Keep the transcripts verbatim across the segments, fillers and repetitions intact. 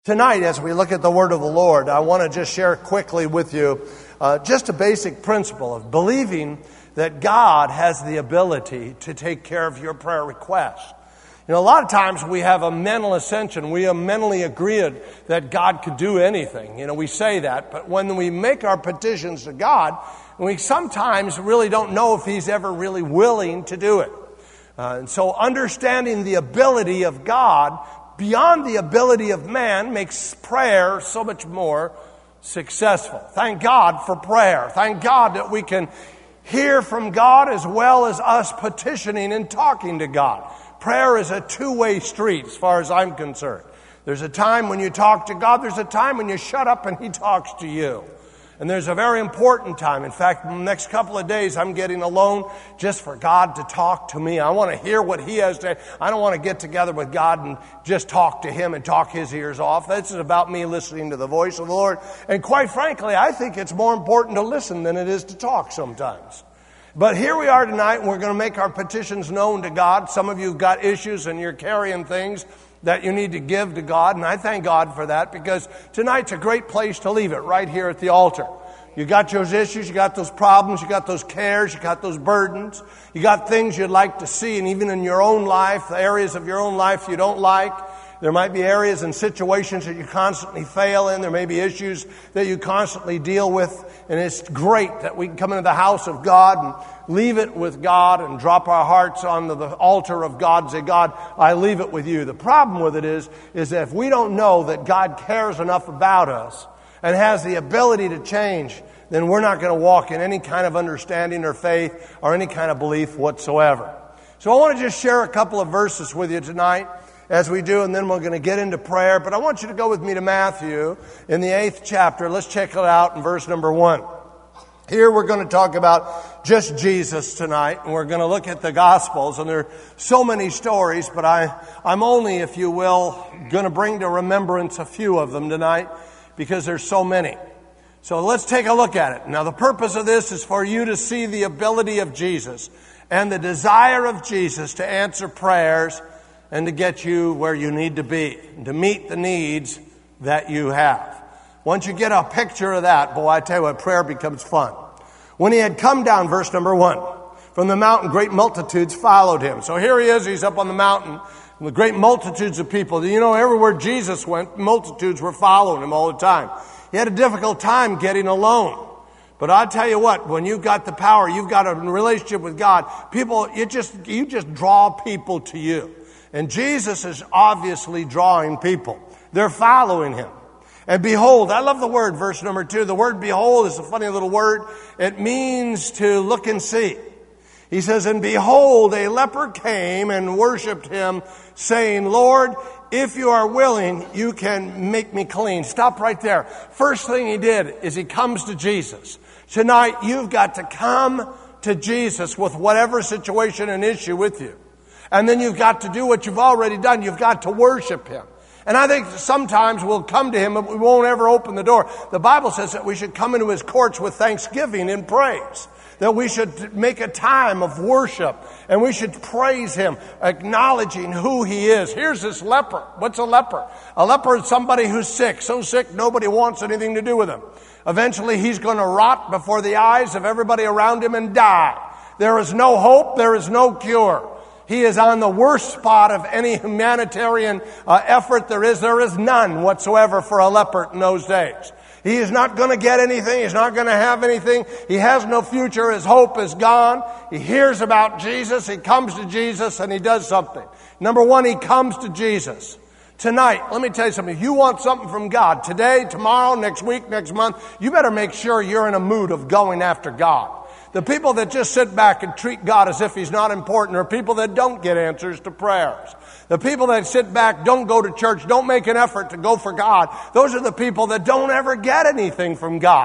Tonight, as we look at the Word of the Lord, I want to just share quickly with you uh, just a basic principle of believing that God has the ability to take care of your prayer request. You know, a lot of times we have a mental ascension. We are mentally agreed that God could do anything. You know, we say that, but when we make our petitions to God, we sometimes really don't know if He's ever really willing to do it. Uh, and so understanding the ability of God beyond the ability of man makes prayer so much more successful. Thank God for prayer. Thank God that we can hear from God as well as us petitioning and talking to God. Prayer is a two-way street as far as I'm concerned. There's a time when you talk to God. There's a time when you shut up and He talks to you. And there's a very important time. In fact, in the next couple of days, I'm getting alone just for God to talk to me. I want to hear what He has to say. I don't want to get together with God and just talk to Him and talk His ears off. This is about me listening to the voice of the Lord. And quite frankly, I think it's more important to listen than it is to talk sometimes. But here we are tonight, and we're going to make our petitions known to God. Some of you have got issues and you're carrying things that you need to give to God, and I thank God for that, because tonight's a great place to leave it, right here at the altar. You got those issues, you got those problems, you got those cares, you got those burdens, you got things you'd like to see, and even in your own life, the areas of your own life you don't like. There might be areas and situations that you constantly fail in. There may be issues that you constantly deal with. And it's great that we can come into the house of God and leave it with God and drop our hearts onto the altar of God and say, God, I leave it with you. The problem with it is, is that if we don't know that God cares enough about us and has the ability to change, then we're not going to walk in any kind of understanding or faith or any kind of belief whatsoever. So I want to just share a couple of verses with you tonight, as we do, and then we're going to get into prayer. But I want you to go with me to Matthew in the eighth chapter. Let's check it out in verse number one. Here we're going to talk about just Jesus tonight, and we're going to look at the Gospels, and there are so many stories, but I, I'm only, if you will, going to bring to remembrance a few of them tonight, because there's so many. So let's take a look at it. Now, the purpose of this is for you to see the ability of Jesus and the desire of Jesus to answer prayers and to get you where you need to be, and to meet the needs that you have. Once you get a picture of that, boy, I tell you what, prayer becomes fun. When he had come down, verse number one, from the mountain, great multitudes followed him. So here he is, he's up on the mountain, with great multitudes of people. You know, everywhere Jesus went, multitudes were following him all the time. He had a difficult time getting alone. But I tell you what, when you've got the power, you've got a relationship with God, people, it just, you just draw people to you. And Jesus is obviously drawing people. They're following him. And behold, I love the word, verse number two. The word behold is a funny little word. It means to look and see. He says, and behold, a leper came and worshiped him, saying, Lord, if you are willing, you can make me clean. Stop right there. First thing he did is he comes to Jesus. Tonight, you've got to come to Jesus with whatever situation and issue with you. And then you've got to do what you've already done. You've got to worship him. And I think sometimes we'll come to him, but we won't ever open the door. The Bible says that we should come into his courts with thanksgiving and praise. That we should make a time of worship. And we should praise him, acknowledging who he is. Here's this leper. What's a leper? A leper is somebody who's sick. So sick, nobody wants anything to do with him. Eventually, he's going to rot before the eyes of everybody around him and die. There is no hope. There is no cure. He is on the worst spot of any humanitarian uh, effort there is. There is none whatsoever for a leper in those days. He is not going to get anything. He's not going to have anything. He has no future. His hope is gone. He hears about Jesus. He comes to Jesus and he does something. Number one, he comes to Jesus. Tonight, let me tell you something. If you want something from God, today, tomorrow, next week, next month, you better make sure you're in a mood of going after God. The people that just sit back and treat God as if he's not important are people that don't get answers to prayers. The people that sit back, don't go to church, don't make an effort to go for God, those are the people that don't ever get anything from God.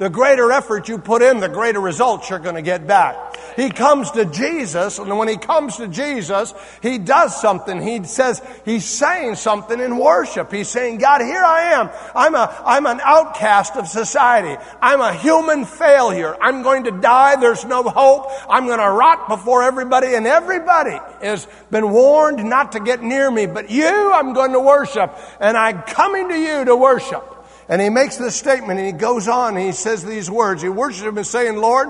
the greater effort you put in, the greater results you're going to get back. He comes to Jesus, and when he comes to Jesus, he does something. He says, he's saying something in worship. He's saying, God, here I am. I'm a, I'm an outcast of society. I'm a human failure. I'm going to die. There's no hope. I'm going to rot before everybody, and everybody has been warned not to get near me. But you, I'm going to worship, and I'm coming to you to worship. And he makes this statement, and he goes on, and he says these words. He worships him and saying, Lord,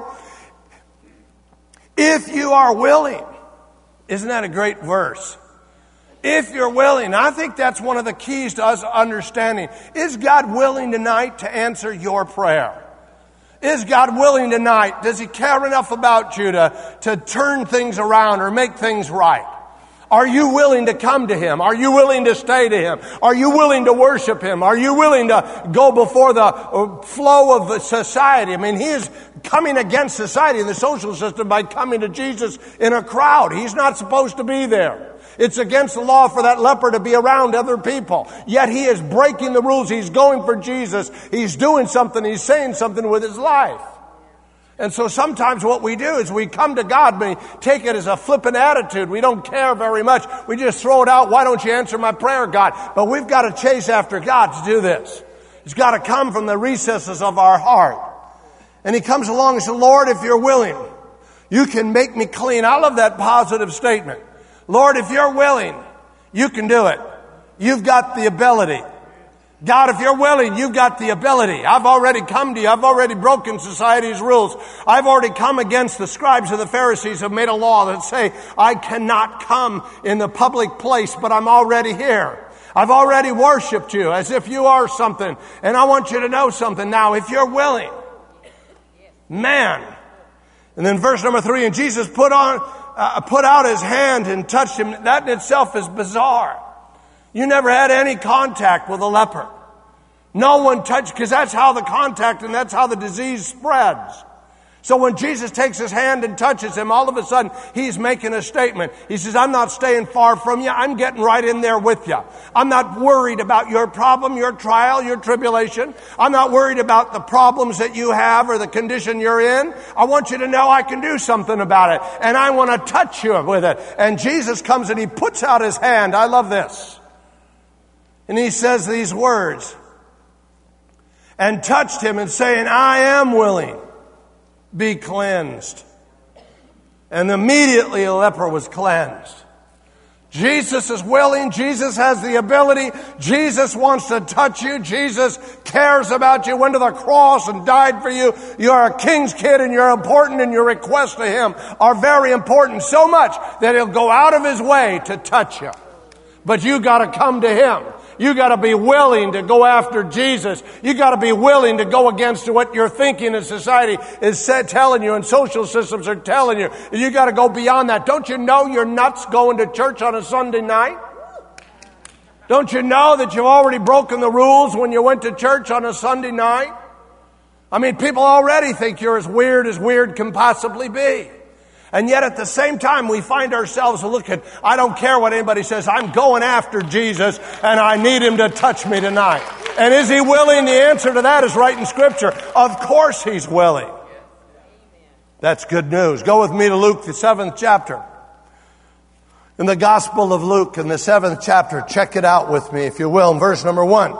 if you are willing. Isn't that a great verse? If you're willing. I think that's one of the keys to us understanding. Is God willing tonight to answer your prayer? Is God willing tonight? Does he care enough about you to, to turn things around or make things right? Are you willing to come to him? Are you willing to stay to him? Are you willing to worship him? Are you willing to go before the flow of the society? I mean, he is coming against society and the social system by coming to Jesus in a crowd. He's not supposed to be there. It's against the law for that leper to be around other people. Yet he is breaking the rules. He's going for Jesus. He's doing something. He's saying something with his life. And so sometimes what we do is we come to God and we take it as a flippant attitude. We don't care very much. We just throw it out. Why don't you answer my prayer, God? But we've got to chase after God to do this. It's got to come from the recesses of our heart. And he comes along and says, Lord, if you're willing, you can make me clean. I love that positive statement. Lord, if you're willing, you can do it. You've got the ability. God, if you're willing, you've got the ability. I've already come to you. I've already broken society's rules. I've already come against the scribes and the Pharisees who have made a law that say, I cannot come in the public place, but I'm already here. I've already worshiped you as if you are something. And I want you to know something now. If you're willing, man. And then verse number three, and Jesus put on, uh, put out his hand and touched him. That in itself is bizarre. You never had any contact with a leper. No one touched, because that's how the contact and that's how the disease spreads. So when Jesus takes his hand and touches him, all of a sudden he's making a statement. He says, I'm not staying far from you. I'm getting right in there with you. I'm not worried about your problem, your trial, your tribulation. I'm not worried about the problems that you have or the condition you're in. I want you to know I can do something about it. And I want to touch you with it. And Jesus comes and he puts out his hand. I love this. And he says these words, and touched him and saying, I am willing, be cleansed. And immediately a leper was cleansed. Jesus is willing. Jesus has the ability. Jesus wants to touch you. Jesus cares about you. Went to the cross and died for you. You're a king's kid and you're important, and your requests to him are very important, so much that he'll go out of his way to touch you. But you got to come to him. You got to be willing to go after Jesus. You got to be willing to go against what you're thinking in society is said, telling you, and social systems are telling you. You got to go beyond that. Don't you know you're nuts going to church on a Sunday night? Don't you know that you've already broken the rules when you went to church on a Sunday night? I mean, people already think you're as weird as weird can possibly be. And yet at the same time, we find ourselves looking, I don't care what anybody says, I'm going after Jesus and I need him to touch me tonight. And is he willing? The answer to that is right in Scripture. Of course he's willing. That's good news. Go with me to Luke, the seventh chapter. In the Gospel of Luke, in the seventh chapter, check it out with me, if you will, in verse number one.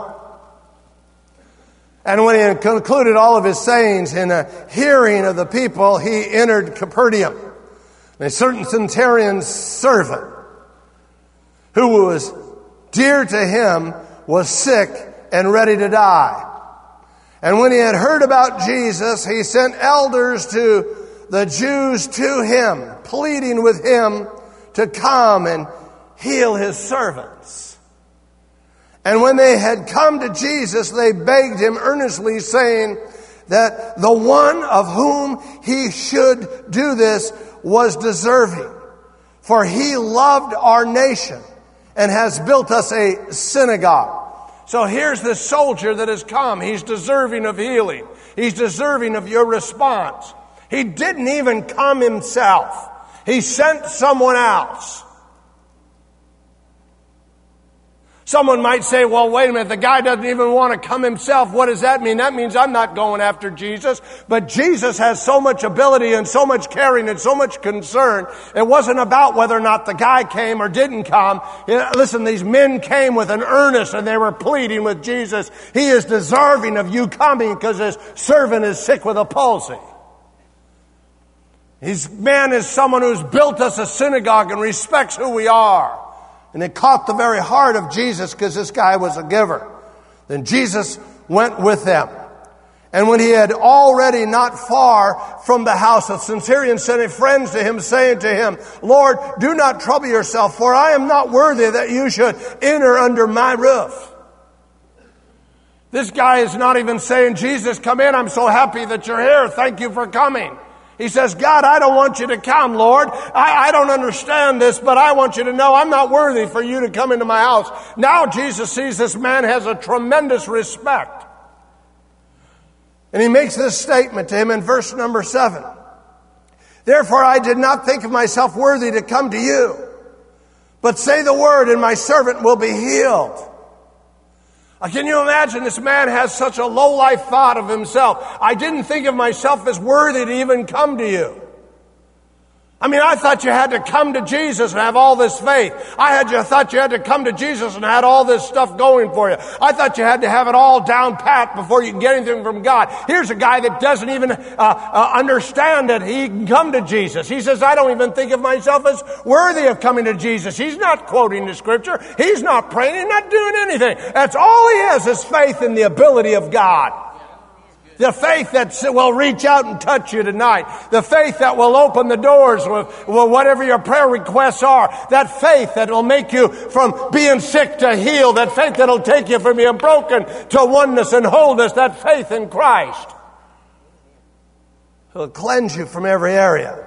And when he had concluded all of his sayings in a hearing of the people, he entered Capernaum. And a certain centurion's servant, who was dear to him, was sick and ready to die. And when he had heard about Jesus, he sent elders to the Jews to him, pleading with him to come and heal his servants. And when they had come to Jesus, they begged him earnestly, saying that the one of whom he should do this was deserving, for he loved our nation and has built us a synagogue. So here's this soldier that has come. He's deserving of healing. He's deserving of your response. He didn't even come himself. He sent someone else. Someone might say, well, wait a minute, the guy doesn't even want to come himself. What does that mean? That means I'm not going after Jesus. But Jesus has so much ability and so much caring and so much concern. It wasn't about whether or not the guy came or didn't come. Listen, these men came with an earnest and they were pleading with Jesus. He is deserving of you coming because his servant is sick with a palsy. His man is someone who's built us a synagogue and respects who we are. And it caught the very heart of Jesus because this guy was a giver. Then Jesus went with them. And when he had already not far from the house, the centurion sent his friends to him, saying to him, Lord, do not trouble yourself, for I am not worthy that you should enter under my roof. This guy is not even saying, Jesus, come in. I'm so happy that you're here. Thank you for coming. He says, God, I don't want you to come, Lord. I, I don't understand this, but I want you to know I'm not worthy for you to come into my house. Now Jesus sees this man has a tremendous respect. And he makes this statement to him in verse number seven. Therefore I did not think of myself worthy to come to you, but say the word and my servant will be healed. Can you imagine this man has such a low-life thought of himself? I didn't think of myself as worthy to even come to you. I mean, I thought you had to come to Jesus and have all this faith. I had you thought you had to come to Jesus and had all this stuff going for you. I thought you had to have it all down pat before you can get anything from God. Here's a guy that doesn't even uh, uh, understand that he can come to Jesus. He says, I don't even think of myself as worthy of coming to Jesus. He's not quoting the scripture. He's not praying. He's not doing anything. That's all he has is faith in the ability of God. The faith that will reach out and touch you tonight. The faith that will open the doors with, with whatever your prayer requests are. That faith that will make you from being sick to healed. That faith that will take you from being broken to oneness and wholeness. That faith in Christ. He'll cleanse you from every area.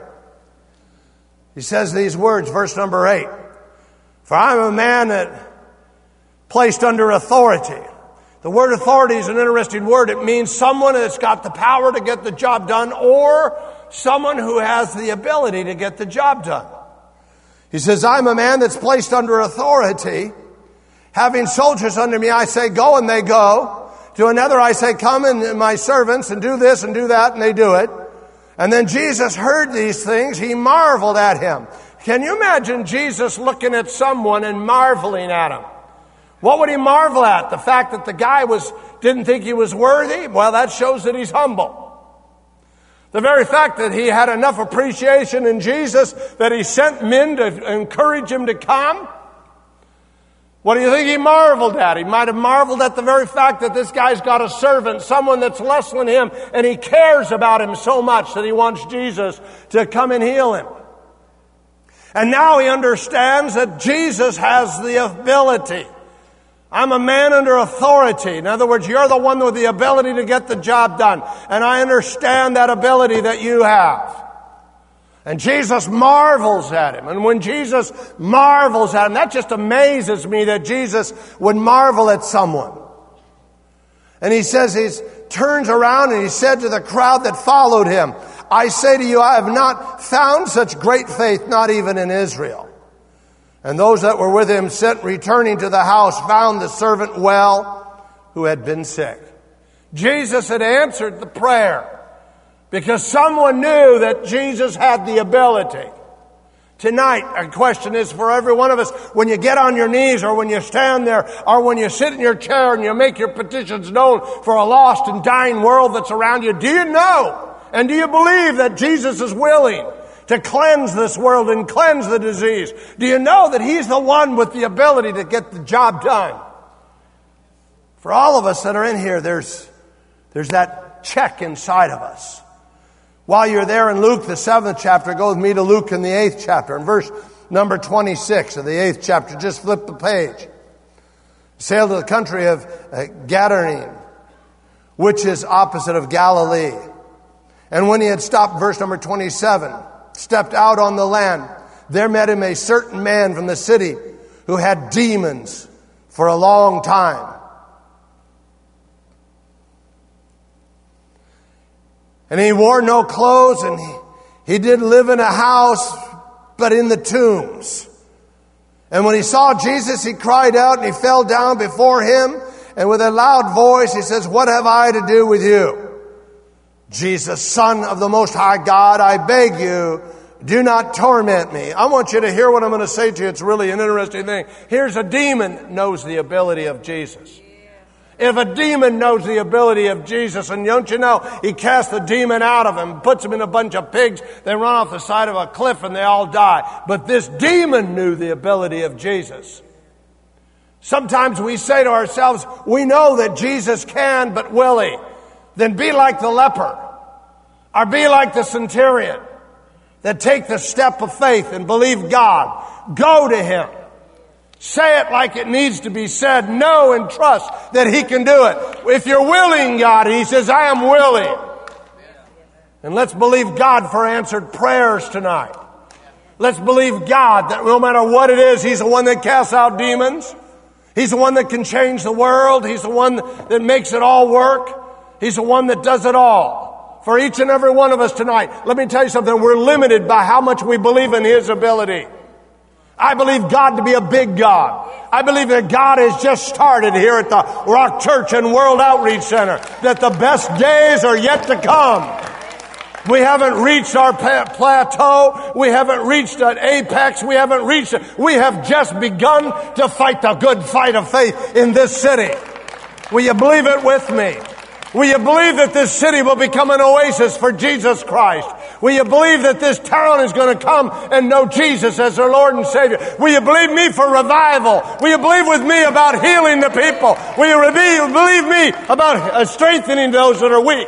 He says these words, verse number eight. For I am a man that placed under authority. The word authority is an interesting word. It means someone that's got the power to get the job done or someone who has the ability to get the job done. He says, I'm a man that's placed under authority. Having soldiers under me, I say, go, and they go. To another, I say, come, and my servants, and do this and do that, and they do it. And then Jesus heard these things. He marveled at him. Can you imagine Jesus looking at someone and marveling at him? What would he marvel at? The fact that the guy was didn't think he was worthy? Well, that shows that he's humble. The very fact that he had enough appreciation in Jesus that he sent men to encourage him to come? What do you think he marveled at? He might have marveled at the very fact that this guy's got a servant, someone that's less than him, and he cares about him so much that he wants Jesus to come and heal him. And now he understands that Jesus has the ability. I'm a man under authority. In other words, you're the one with the ability to get the job done. And I understand that ability that you have. And Jesus marvels at him. And when Jesus marvels at him, that just amazes me that Jesus would marvel at someone. And he says, he turns around and he said to the crowd that followed him, I say to you, I have not found such great faith, not even in Israel. And those that were with him sent returning to the house found the servant well who had been sick. Jesus had answered the prayer because someone knew that Jesus had the ability. Tonight, our question is for every one of us, when you get on your knees or when you stand there or when you sit in your chair and you make your petitions known for a lost and dying world that's around you, do you know and do you believe that Jesus is willing to cleanse this world and cleanse the disease? Do you know that he's the one with the ability to get the job done? For all of us that are in here, there's, there's that check inside of us. While you're there in Luke, the seventh chapter, go with me to Luke in the eighth chapter. In verse number twenty-six of the eighth chapter, just flip the page. Sailed to the country of uh, Gadarene, which is opposite of Galilee. And when he had stopped, verse number twenty-seven, stepped out on the land, there met him a certain man from the city who had demons for a long time. And he wore no clothes, and he, he did live in a house, but in the tombs. And when he saw Jesus, he cried out and he fell down before him. And with a loud voice, he says, "What have I to do with you? Jesus, Son of the Most High God, I beg you, do not torment me." I want you to hear what I'm going to say to you. It's really an interesting thing. Here's a demon knows the ability of Jesus. If a demon knows the ability of Jesus, and don't you know, he casts the demon out of him, puts him in a bunch of pigs, they run off the side of a cliff and they all die. But this demon knew the ability of Jesus. Sometimes we say to ourselves, we know that Jesus can, but will he? Then be like the leper, or be like the centurion, that take the step of faith and believe God. Go to him. Say it like it needs to be said. Know and trust that he can do it. If you're willing, God, he says, I am willing. And let's believe God for answered prayers tonight. Let's believe God that no matter what it is, he's the one that casts out demons. He's the one that can change the world. He's the one that makes it all work. He's the one that does it all. For each and every one of us tonight, let me tell you something. We're limited by how much we believe in his ability. I believe God to be a big God. I believe that God has just started here at the Rock Church and World Outreach Center, that the best days are yet to come. We haven't reached our plateau. We haven't reached an apex. We haven't reached it. We have just begun to fight the good fight of faith in this city. Will you believe it with me? Will you believe that this city will become an oasis for Jesus Christ? Will you believe that this town is going to come and know Jesus as their Lord and Savior? Will you believe me for revival? Will you believe with me about healing the people? Will you believe me about strengthening those that are weak?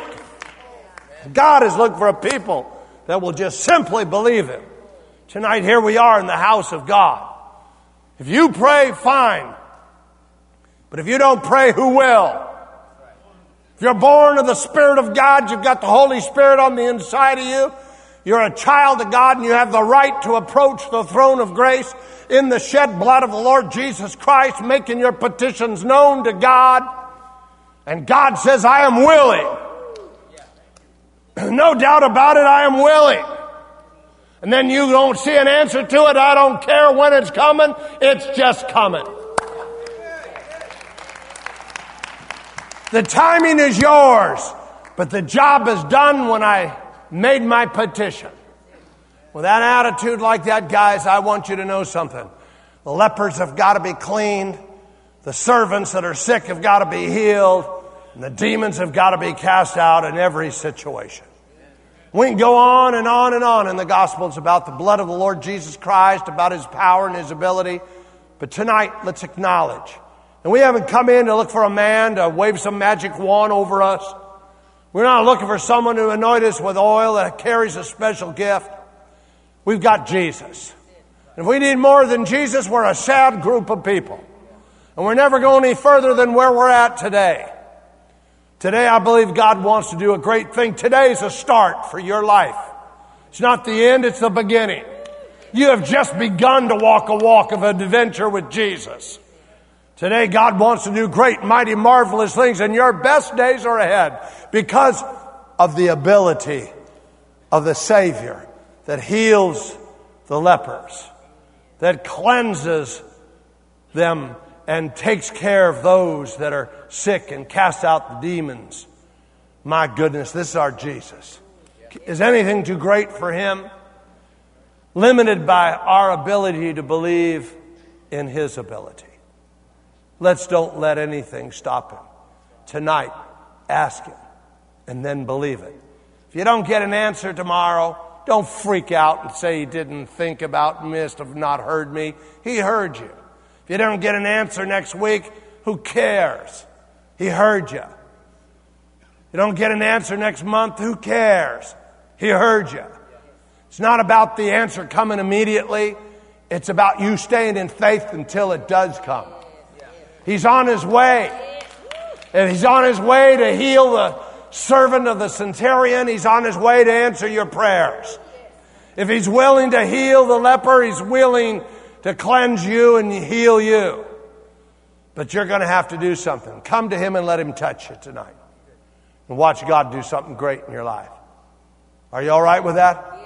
God is looking for a people that will just simply believe him. Tonight, here we are in the house of God. If you pray, fine. But if you don't pray, who will? If you're born of the Spirit of God, you've got the Holy Spirit on the inside of you. You're a child of God and you have the right to approach the throne of grace in the shed blood of the Lord Jesus Christ, making your petitions known to God. And God says, I am willing. No doubt about it, I am willing. And then you don't see an answer to it. I don't care when it's coming. It's just coming. The timing is yours, but the job is done when I made my petition. With that attitude like that, guys, I want you to know something. The lepers have got to be cleaned. The servants that are sick have got to be healed. And the demons have got to be cast out in every situation. We can go on and on and on in the Gospels about the blood of the Lord Jesus Christ, about his power and his ability. But tonight, let's acknowledge. And we haven't come in to look for a man to wave some magic wand over us. We're not looking for someone to anoint us with oil that carries a special gift. We've got Jesus. If we need more than Jesus, we're a sad group of people. And we're never going any further than where we're at today. Today, I believe God wants to do a great thing. Today is a start for your life. It's not the end, it's the beginning. You have just begun to walk a walk of adventure with Jesus. Today, God wants to do great, mighty, marvelous things, and your best days are ahead because of the ability of the Savior that heals the lepers, that cleanses them and takes care of those that are sick and casts out the demons. My goodness, this is our Jesus. Is anything too great for him? Limited by our ability to believe in his ability. Let's don't let anything stop him. Tonight, ask him and then believe it. If you don't get an answer tomorrow, don't freak out and say he didn't think about, missed, have not heard me. He heard you. If you don't get an answer next week, who cares? He heard you. You don't get an answer next month, who cares? He heard you. It's not about the answer coming immediately. It's about you staying in faith until it does come. He's on his way. And he's on his way to heal the servant of the centurion. He's on his way to answer your prayers. If he's willing to heal the leper, he's willing to cleanse you and heal you. But you're going to have to do something. Come to him and let him touch you tonight. And watch God do something great in your life. Are you all right with that?